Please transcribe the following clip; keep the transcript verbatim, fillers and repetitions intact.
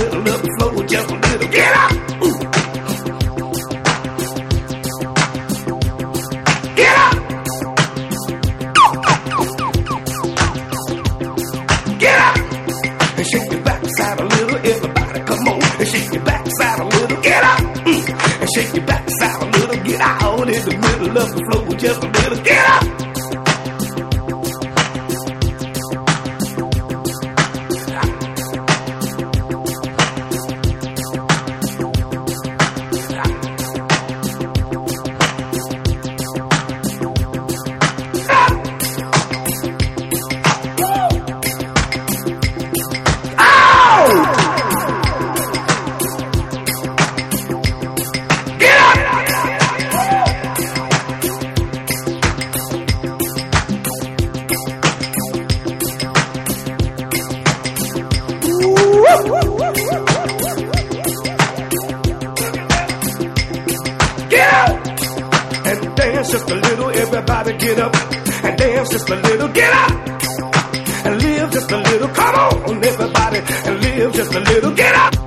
middle of the floor, just a little. Get up! Ooh. Get up! Get up! And shake your backside a little, everybody come on. And shake your backside a little, get up! Mm. And shake your backside a little, get out in the middle of the floor, just a little. Get up! Just a little, everybody get up and dance just a little, get up and live just a little, come on everybody and live just a little, get up.